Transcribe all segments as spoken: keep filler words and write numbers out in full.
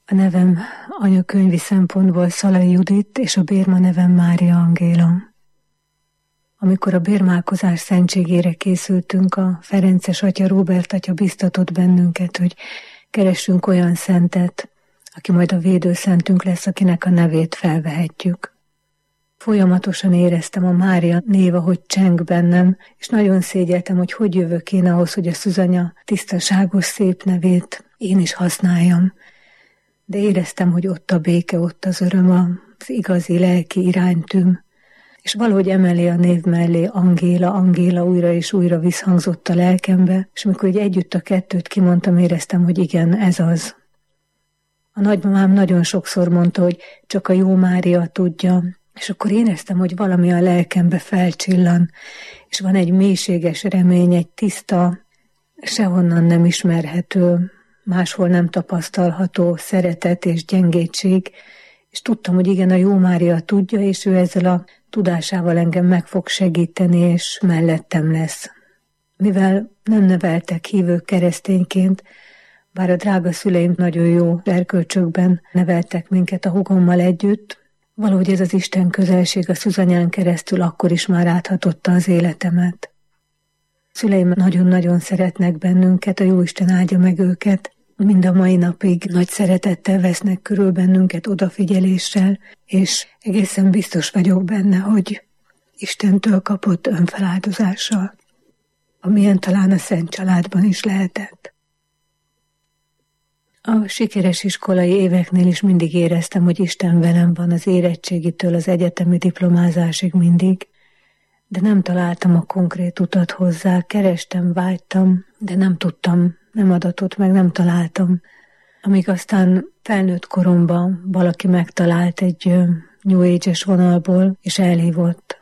A nevem anyakönyvi szempontból Szalai Judit, és a bérma nevem Mária Angéla. Amikor a bérmálkozás szentségére készültünk, a Ferences atya, Róbert atya biztatott bennünket, hogy keressünk olyan szentet, aki majd a védőszentünk lesz, akinek a nevét felvehetjük. Folyamatosan éreztem a Mária név, ahogy cseng bennem, és nagyon szégyeltem, hogy hogy jövök én ahhoz, hogy a Szűzanya tisztaságos, szép nevét én is használjam. De éreztem, hogy ott a béke, ott az öröm, az igazi lelki iránytűm, és valahogy emellé a név mellé Angéla, Angéla újra és újra visszhangzott a lelkembe, és amikor így együtt a kettőt kimondtam, éreztem, hogy igen, ez az. A nagymamám nagyon sokszor mondta, hogy csak a jó Mária tudja, és akkor éreztem, hogy valami a lelkembe felcsillan, és van egy mélységes remény, egy tiszta, sehonnan nem ismerhető, máshol nem tapasztalható szeretet és gyengétség, és tudtam, hogy igen, a jó Mária tudja, és ő ezzel a tudásával engem meg fog segíteni, és mellettem lesz. Mivel nem neveltek hívő keresztényként, bár a drága szüleim nagyon jó erkölcsökben neveltek minket a húgommal együtt, valahogy ez az Isten közelség a Szűzanyán keresztül akkor is már áthatotta az életemet. Szüleim nagyon-nagyon szeretnek bennünket, a Jóisten áldja meg őket, mind a mai napig nagy szeretettel vesznek körül bennünket, odafigyeléssel, és egészen biztos vagyok benne, hogy Istentől kapott önfeláldozással, amilyen talán a Szent Családban is lehetett. A sikeres iskolai éveknél is mindig éreztem, hogy Isten velem van az érettségitől az egyetemi diplomázásig mindig, de nem találtam a konkrét utat hozzá, kerestem, vágytam, de nem tudtam, nem adatott meg, nem találtam. Amíg aztán felnőtt koromban valaki megtalált egy New Age-es vonalból, és elhívott.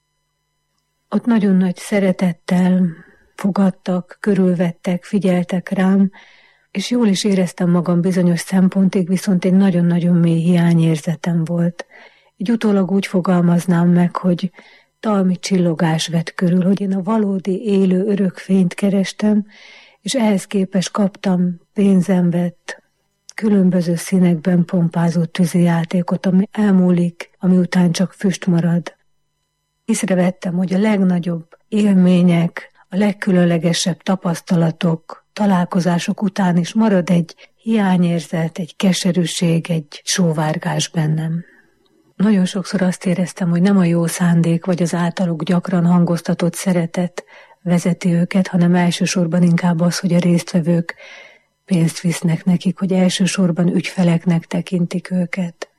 Ott nagyon nagy szeretettel fogadtak, körülvettek, figyeltek rám, és jól is éreztem magam bizonyos szempontig, viszont egy nagyon-nagyon mély hiányérzetem volt. Így utólag úgy fogalmaznám meg, hogy talmi csillogás vett körül, hogy én a valódi, élő, örök fényt kerestem, és ehhez képest kaptam pénzem vett, különböző színekben pompázó tűzijátékot, ami elmúlik, ami után csak füst marad. Észrevettem, hogy a legnagyobb élmények, a legkülönlegesebb tapasztalatok, találkozások után is marad egy hiányérzet, egy keserűség, egy sóvárgás bennem. Nagyon sokszor azt éreztem, hogy nem a jó szándék vagy az általuk gyakran hangoztatott szeretet vezeti őket, hanem elsősorban inkább az, hogy a résztvevők pénzt visznek nekik, hogy elsősorban ügyfeleknek tekintik őket.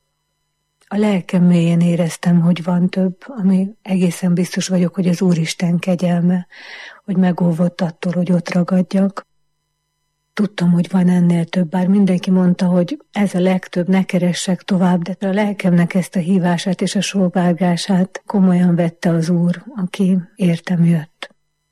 A lelkem mélyén éreztem, hogy van több, ami egészen biztos vagyok, hogy az Úristen kegyelme, hogy megóvott attól, hogy ott ragadjak. Tudtam, hogy van ennél több, bár mindenki mondta, hogy ez a legtöbb, ne keressek tovább, de a lelkemnek ezt a hívását és a sóvárgását komolyan vette az Úr, aki értem jött.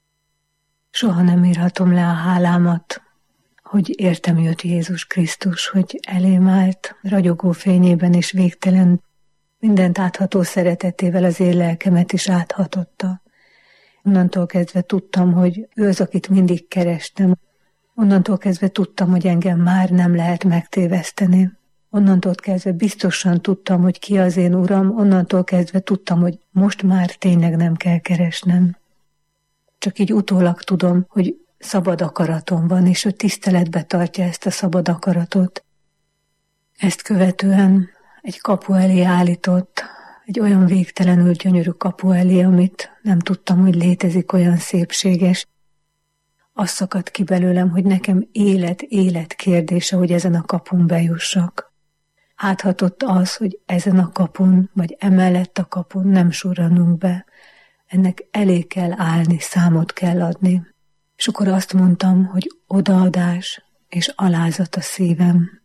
Soha nem írhatom le a hálámat, hogy értem jött Jézus Krisztus, hogy elém állt, ragyogó fényében és végtelen, mindent átható szeretetével az én lelkemet is áthatotta. Onnantól kezdve tudtam, hogy ő az, akit mindig kerestem. Onnantól kezdve tudtam, hogy engem már nem lehet megtéveszteni. Onnantól kezdve biztosan tudtam, hogy ki az én Uram, onnantól kezdve tudtam, hogy most már tényleg nem kell keresnem. Csak így utólag tudom, hogy szabad akaratom van, és ő tiszteletbe tartja ezt a szabad akaratot. Ezt követően egy kapu elé állított, egy olyan végtelenül gyönyörű kapu elé, amit nem tudtam, hogy létezik, olyan szépséges. Az szakadt ki belőlem, hogy nekem élet, élet kérdése, hogy ezen a kapun bejussak. Áthatott az, hogy ezen a kapun, vagy emellett a kapun nem surranunk be. Ennek elé kell állni, számot kell adni. És akkor azt mondtam, hogy odaadás és alázat a szívem.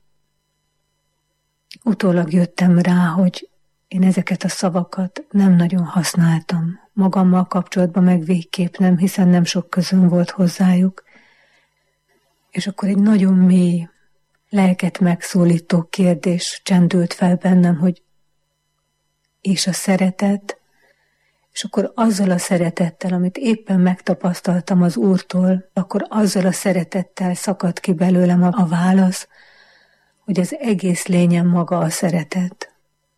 Utólag jöttem rá, hogy én ezeket a szavakat nem nagyon használtam. Magammal kapcsolatban meg végképp nem, hiszen nem sok közöm volt hozzájuk. És akkor egy nagyon mély, lelket megszólító kérdés csendült fel bennem, hogy és a szeretet, és akkor azzal a szeretettel, amit éppen megtapasztaltam az Úrtól, akkor azzal a szeretettel szakadt ki belőlem a, a válasz, hogy az egész lényem maga a szeretet.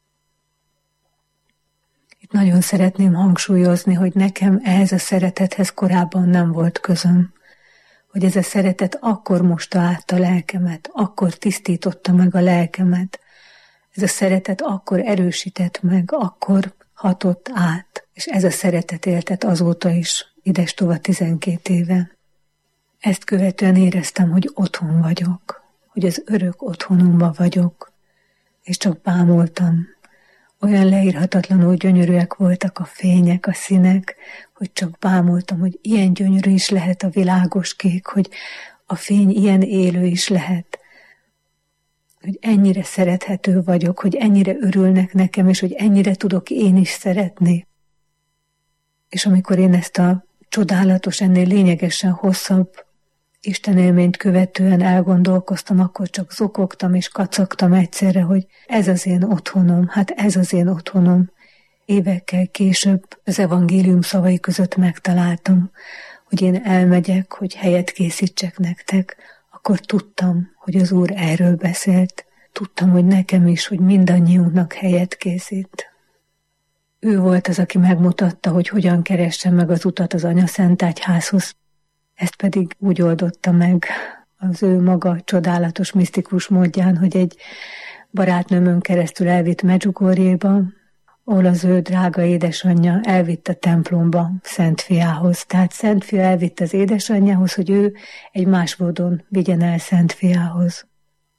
Itt nagyon szeretném hangsúlyozni, hogy nekem ehhez a szeretethez korábban nem volt közöm. Hogy ez a szeretet akkor mosta át a lelkemet, akkor tisztította meg a lelkemet. Ez a szeretet akkor erősített meg, akkor hatott át. És ez a szeretet éltet azóta is, idestova tizenkét éve. Ezt követően éreztem, hogy otthon vagyok, hogy az örök otthonomban vagyok, és csak bámultam. Olyan leírhatatlanul gyönyörűek voltak a fények, a színek, hogy csak bámultam, hogy ilyen gyönyörű is lehet a világos kék, hogy a fény ilyen élő is lehet, hogy ennyire szerethető vagyok, hogy ennyire örülnek nekem, és hogy ennyire tudok én is szeretni. És amikor én ezt a csodálatos, ennél lényegesen hosszabb istenélményt követően elgondolkoztam, akkor csak zokogtam és kacagtam egyszerre, hogy ez az én otthonom, hát ez az én otthonom. Évekkel később az evangélium szavai között megtaláltam, hogy én elmegyek, hogy helyet készítsek nektek, akkor tudtam, hogy az Úr erről beszélt. Tudtam, hogy nekem is, hogy mindannyiunknak helyet készít. Ő volt az, aki megmutatta, hogy hogyan keressem meg az utat az Anyaszentegyházhoz. Ezt pedig úgy oldotta meg az ő maga csodálatos, misztikus módján, hogy egy barátnőmön keresztül elvitt Medjugorjéba, ahol az ő drága édesanyja elvitt a templomba Szent Fiához. Tehát Szent Fia elvitt az édesanyjához, hogy ő egy más módon vigyen el Szent Fiához.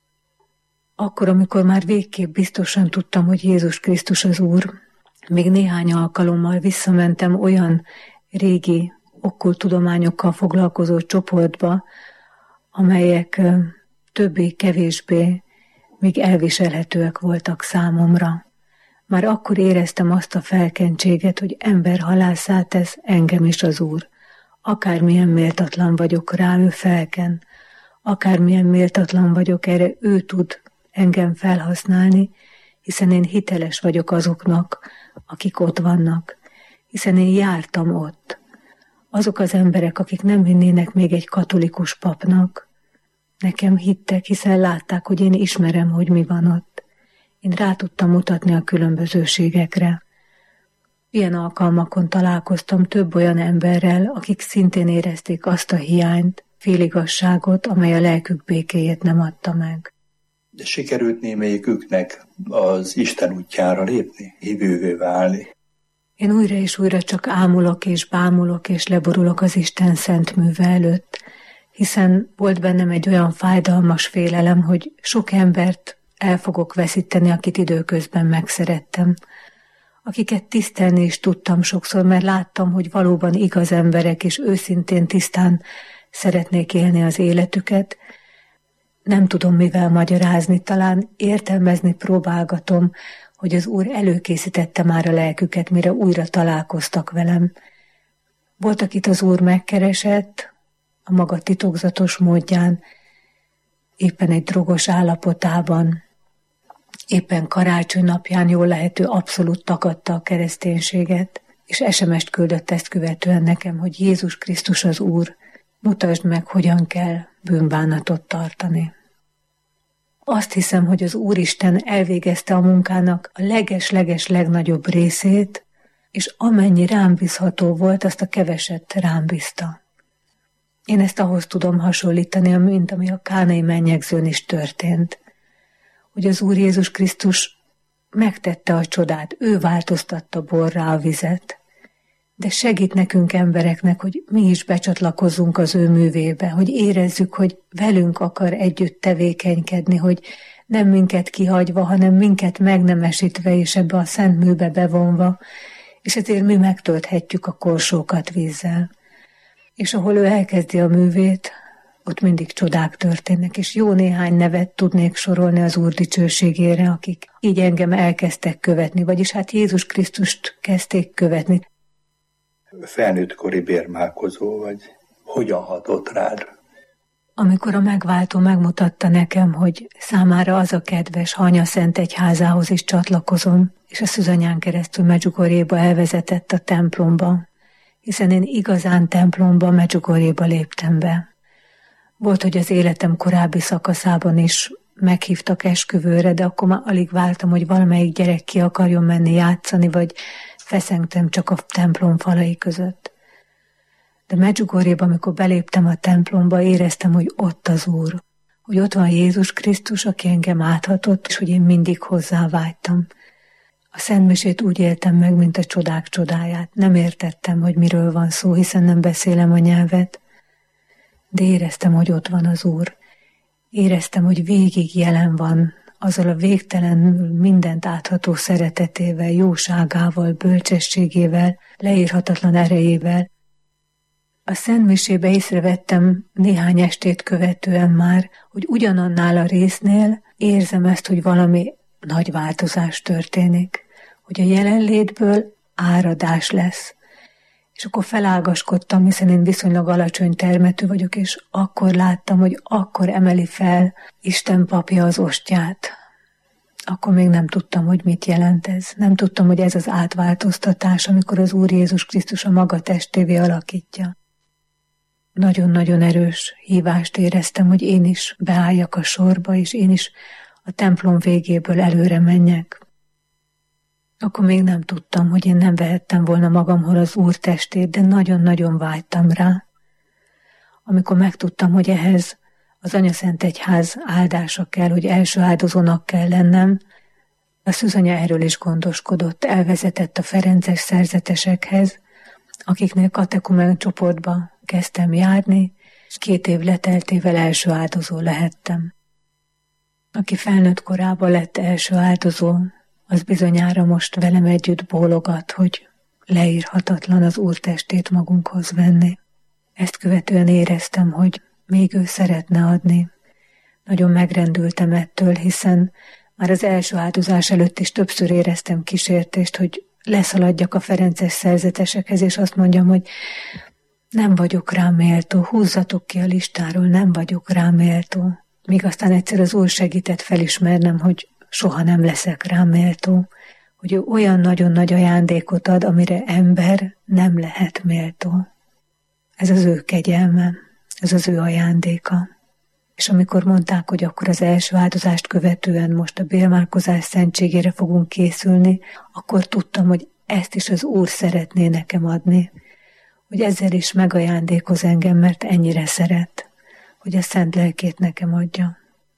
Akkor, amikor már végképp biztosan tudtam, hogy Jézus Krisztus az Úr, még néhány alkalommal visszamentem olyan régi okkult tudományokkal foglalkozó csoportba, amelyek többé-kevésbé még elviselhetőek voltak számomra. Már akkor éreztem azt a felkentséget, hogy emberhalásszá tesz engem is az Úr. Akármilyen méltatlan vagyok rá, ő felken. Akármilyen méltatlan vagyok, erre ő tud engem felhasználni, hiszen én hiteles vagyok azoknak, akik ott vannak. Hiszen én jártam ott. Azok az emberek, akik nem hinnének még egy katolikus papnak, nekem hittek, hiszen látták, hogy én ismerem, hogy mi van ott. Én rá tudtam mutatni a különbözőségekre. Ilyen alkalmakon találkoztam több olyan emberrel, akik szintén érezték azt a hiányt, féligasságot, amely a lelkük békéjét nem adta meg. De sikerült némelyiküknek az Isten útjára lépni, hívővé válni? Én újra és újra csak ámulok és bámulok és leborulok az Isten szent műve előtt, hiszen volt bennem egy olyan fájdalmas félelem, hogy sok embert el fogok veszíteni, akit időközben megszerettem, akiket tisztelni is tudtam sokszor, mert láttam, hogy valóban igaz emberek, és őszintén tisztán szeretnék élni az életüket. Nem tudom mivel magyarázni, talán értelmezni próbálgatom, hogy az Úr előkészítette már a lelküket, mire újra találkoztak velem. Volt, akit az Úr megkeresett, a maga titokzatos módján, éppen egy drogos állapotában, éppen karácsony napján jól lehető abszolút tagadta a kereszténységet, és es em est küldött ezt követően nekem, hogy Jézus Krisztus az Úr, mutasd meg, hogyan kell bűnbánatot tartani. Azt hiszem, hogy az Úristen elvégezte a munkának a leges-leges legnagyobb részét, és amennyi rám bízható volt, azt a keveset rám bízta. Én ezt ahhoz tudom hasonlítani, mint ami a kánai mennyegzőn is történt, hogy az Úr Jézus Krisztus megtette a csodát, ő változtatta borrá a vizet, de segít nekünk embereknek, hogy mi is becsatlakozzunk az ő művébe, hogy érezzük, hogy velünk akar együtt tevékenykedni, hogy nem minket kihagyva, hanem minket megnemesítve és ebbe a szent műbe bevonva, és ezért mi megtölthetjük a korsókat vízzel. És ahol ő elkezdi a művét, ott mindig csodák történnek, és jó néhány nevet tudnék sorolni az Úr dicsőségére, akik így engem elkezdtek követni, vagyis hát Jézus Krisztust kezdték követni. Felnőttkori bérmálkozó vagy. Hogyan hatott rád? Amikor a megváltó megmutatta nekem, hogy számára az a kedves, ha Anyaszentegyházához is csatlakozom, és a Szűzanyán keresztül Medjugorjéba elvezetett a templomba, hiszen én igazán templomba, Medjugorjéba léptem be. Volt, hogy az életem korábbi szakaszában is meghívtak esküvőre, de akkor már alig vártam, hogy valamelyik gyerek ki akarjon menni játszani, vagy feszengtem csak a templom falai között. De Medjugorjéban, amikor beléptem a templomba, éreztem, hogy ott az Úr, hogy ott van Jézus Krisztus, aki engem áthatott, és hogy én mindig hozzá vágytam. A szentmisét úgy éltem meg, mint a csodák csodáját. Nem értettem, hogy miről van szó, hiszen nem beszélem a nyelvet, de éreztem, hogy ott van az Úr. Éreztem, hogy végig jelen van, azzal a végtelenül mindent átható szeretetével, jóságával, bölcsességével, leírhatatlan erejével. A szentmisébe észrevettem néhány estét követően már, hogy ugyanannál a résznél érzem ezt, hogy valami nagy változás történik, hogy a jelenlétből áradás lesz. És akkor felágaskodtam, hiszen én viszonylag alacsony termetű vagyok, és akkor láttam, hogy akkor emeli fel Isten papja az ostját. Akkor még nem tudtam, hogy mit jelent ez. Nem tudtam, hogy ez az átváltoztatás, amikor az Úr Jézus Krisztus a maga testévé alakítja. Nagyon-nagyon erős hívást éreztem, hogy én is beálljak a sorba, és én is a templom végéből előre menjek. Akkor még nem tudtam, hogy én nem vehettem volna magamhoz az Úr testét, de nagyon-nagyon vágytam rá. Amikor megtudtam, hogy ehhez az Anyaszentegyház áldása kell, hogy első áldozónak kell lennem, a szűzanya erről is gondoskodott, elvezetett a ferences szerzetesekhez, akiknél katekumen csoportba kezdtem járni, és két év leteltével első áldozó lehettem. Aki felnőtt korában lett első áldozó, az bizonyára most velem együtt bólogat, hogy leírhatatlan az Úr testét magunkhoz venni. Ezt követően éreztem, hogy még ő szeretne adni. Nagyon megrendültem ettől, hiszen már az első áldozás előtt is többször éreztem kísértést, hogy leszaladjak a ferences szerzetesekhez, és azt mondjam, hogy nem vagyok rá méltó, húzzatok ki a listáról, nem vagyok rá méltó. Míg aztán egyszer az Úr segített felismernem, hogy soha nem leszek rá méltó, hogy ő olyan nagyon nagy ajándékot ad, amire ember nem lehet méltó. Ez az ő kegyelme, ez az ő ajándéka. És amikor mondták, hogy akkor az első áldozást követően most a bélmálkozás szentségére fogunk készülni, akkor tudtam, hogy ezt is az Úr szeretné nekem adni, hogy ezzel is megajándékoz engem, mert ennyire szeret, hogy a szent lelkét nekem adja.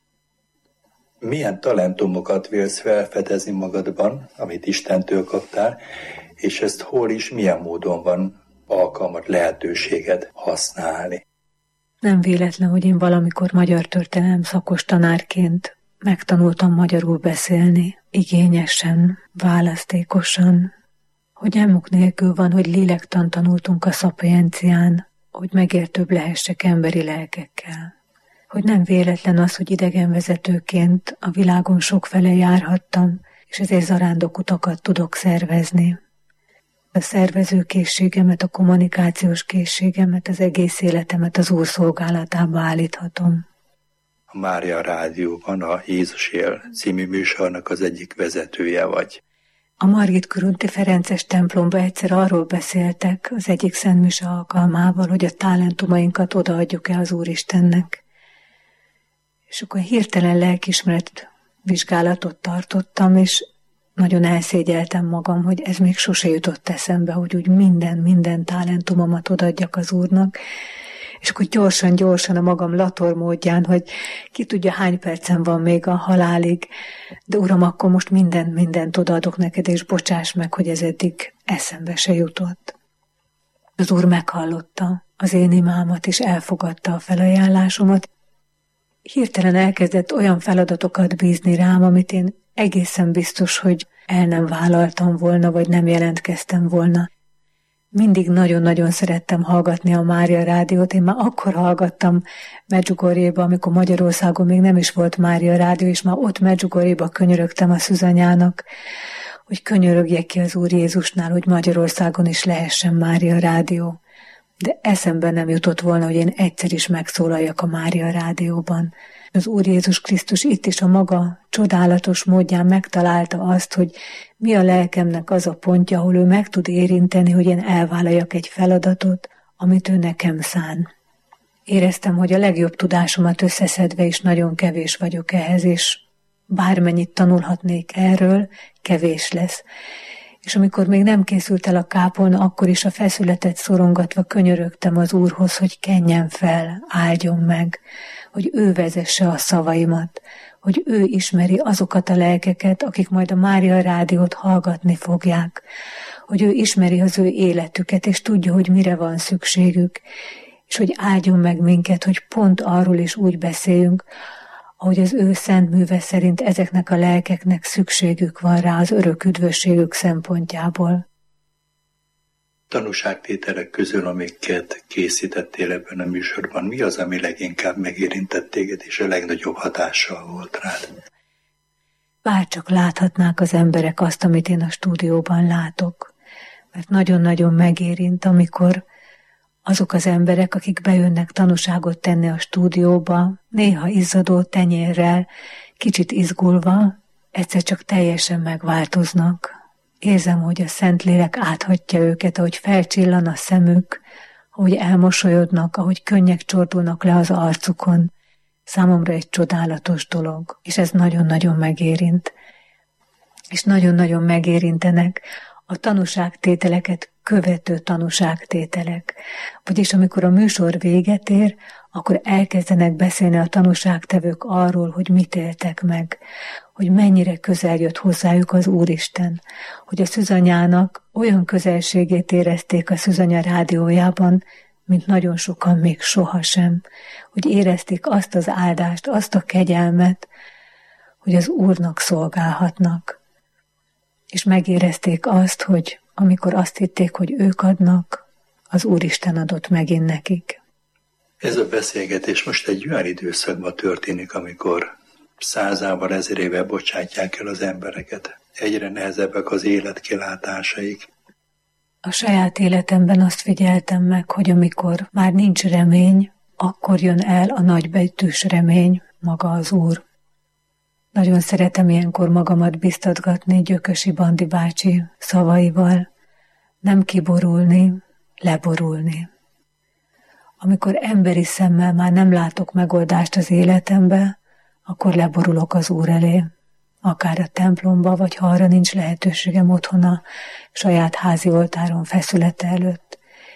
Milyen talentumokat vélsz felfedezni magadban, amit Istentől kaptál, és ezt hol is, milyen módon van alkalmad, lehetőséged használni? Nem véletlen, hogy én valamikor magyar történelem szakos tanárként megtanultam magyarul beszélni, igényesen, választékosan, hogy elmuk nélkül van, hogy lélektant tanultunk a szapiencián, hogy megértőbb lehessek emberi lelkekkel. Hogy nem véletlen az, hogy idegenvezetőként a világon sokfele járhattam, és ezért zarándokutakat tudok szervezni. A szervezőkészségemet, a kommunikációs készségemet, az egész életemet az Úr szolgálatába állíthatom. A Mária Rádióban a Jézus él című műsornak az egyik vezetője vagy. A Margit körúti Ferences templomba egyszer arról beszéltek az egyik szentmise alkalmával, hogy a talentumainkat odaadjuk-e az Úristennek. És akkor hirtelen lelkiismeret vizsgálatot tartottam, és nagyon elszégyeltem magam, hogy ez még sose jutott eszembe, hogy úgy minden, minden talentumomat odaadjak az Úrnak, és akkor gyorsan-gyorsan a magam lator módján, hogy ki tudja, hány percem van még a halálig, de Uram, akkor most mindent, mindent odaadok neked, és bocsáss meg, hogy ez eddig eszembe se jutott. Az Úr meghallotta az én imámat, és elfogadta a felajánlásomat. Hirtelen elkezdett olyan feladatokat bízni rám, amit én egészen biztos, hogy el nem vállaltam volna, vagy nem jelentkeztem volna. Mindig nagyon-nagyon szerettem hallgatni a Mária Rádiót. Én már akkor hallgattam Medjugorjéba, amikor Magyarországon még nem is volt Mária Rádió, és már ott Medjugorjéba könyörögtem a szűzanyának, hogy könyörögjek ki az Úr Jézusnál, hogy Magyarországon is lehessen Mária Rádió. De eszembe nem jutott volna, hogy én egyszer is megszólaljak a Mária Rádióban. Az Úr Jézus Krisztus itt is a maga csodálatos módján megtalálta azt, hogy mi a lelkemnek az a pontja, ahol ő meg tud érinteni, hogy én elvállaljak egy feladatot, amit ő nekem szán. Éreztem, hogy a legjobb tudásomat összeszedve is nagyon kevés vagyok ehhez, és bármennyit tanulhatnék erről, kevés lesz. És amikor még nem készült el a kápolna, akkor is a feszületet szorongatva könyörögtem az Úrhoz, hogy kenjen fel, áldjon meg, hogy ő vezesse a szavaimat, hogy ő ismeri azokat a lelkeket, akik majd a Mária Rádiót hallgatni fogják, hogy ő ismeri az ő életüket, és tudja, hogy mire van szükségük, és hogy áldjon meg minket, hogy pont arról is úgy beszéljünk, ahogy az ő szent műve szerint ezeknek a lelkeknek szükségük van rá az örök üdvösségük szempontjából. Tanúságtételek közül, amiket készítettél ebben a műsorban, mi az, ami leginkább megérintett téged, és a legnagyobb hatással volt rád? Bárcsak láthatnák az emberek azt, amit én a stúdióban látok, mert nagyon-nagyon megérint, amikor azok az emberek, akik bejönnek tanúságot tenni a stúdióba, néha izzadó tenyérrel, kicsit izgulva, egyszer csak teljesen megváltoznak. Érzem, hogy a Szentlélek áthatja őket, ahogy felcsillan a szemük, ahogy elmosolyodnak, ahogy könnyek csordulnak le az arcukon. Számomra egy csodálatos dolog, és ez nagyon-nagyon megérint. És nagyon-nagyon megérintenek a tanúságtételeket követő tanúságtételek. Vagyis amikor a műsor véget ér, akkor elkezdenek beszélni a tanúságtevők arról, hogy mit éltek meg, hogy mennyire közel jött hozzájuk az Úristen, hogy a Szűzanyának olyan közelségét érezték a Szűzanya rádiójában, mint nagyon sokan még sohasem, hogy érezték azt az áldást, azt a kegyelmet, hogy az Úrnak szolgálhatnak. És megérezték azt, hogy amikor azt hitték, hogy ők adnak, az Úristen adott megint nekik. Ez a beszélgetés most egy olyan időszakban történik, amikor százával, ezerével bocsátják el az embereket. Egyre nehezebbek az életkilátásaik. A saját életemben azt figyeltem meg, hogy amikor már nincs remény, akkor jön el a nagybetűs remény, maga az Úr. Nagyon szeretem ilyenkor magamat biztatgatni Gyökösi Bandi bácsi szavaival, nem kiborulni, leborulni. Amikor emberi szemmel már nem látok megoldást az életembe, akkor leborulok az Úr elé, akár a templomba, vagy ha arra nincs lehetőségem otthon a saját házi oltáron feszülete előtt,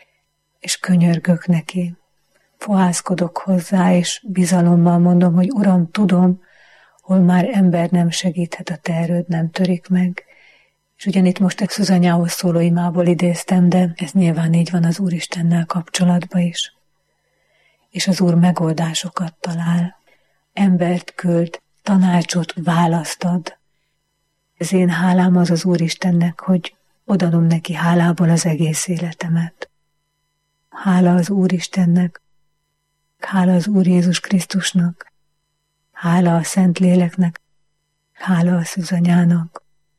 és könyörgök neki. Fohászkodok hozzá, és bizalommal mondom, hogy Uram, tudom, hol már ember nem segíthet, a te erőd nem törik meg. És ugyanitt most egy Szűzanyához szóló imából idéztem, de ez nyilván így van az Úristennel kapcsolatban is. És az Úr megoldásokat talál, embert küld, tanácsot választad. Ez én hálám az az Úristennek, hogy odaadom neki hálából az egész életemet. Hála az Úristennek, hála az Úr Jézus Krisztusnak, hála a Szentléleknek, hála a Szűzanyának.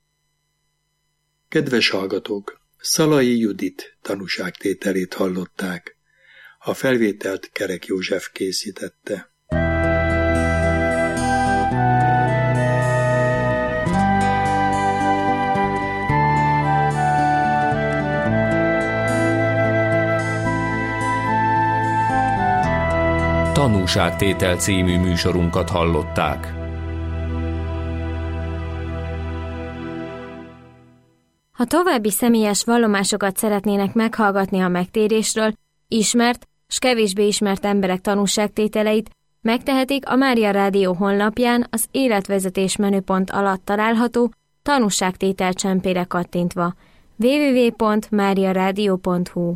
Kedves hallgatók, Szalai Judit tanúságtételét hallották. A felvételt Kerek József készítette. Tanúságtétel című műsorunkat hallották. Ha további személyes vallomásokat szeretnének meghallgatni a megtérésről, ismert s kevésbé ismert emberek tanúságtételeit, megtehetik a Mária Rádió honlapján az életvezetés menüpont alatt található tanúságtétel csempére kattintva. double-u double-u double-u pont mária rádió pont hu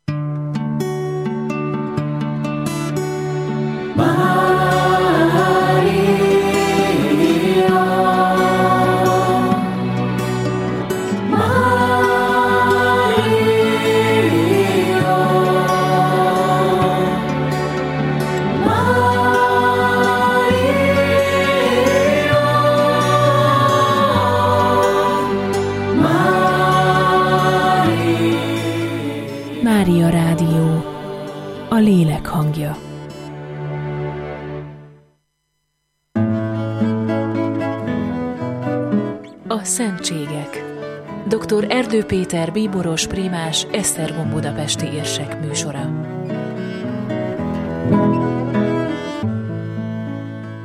Mária Rádió, a lélek hangja. A szentségek. doktor Erdő Péter bíboros, prímás, Esztergom budapesti érsek műsora.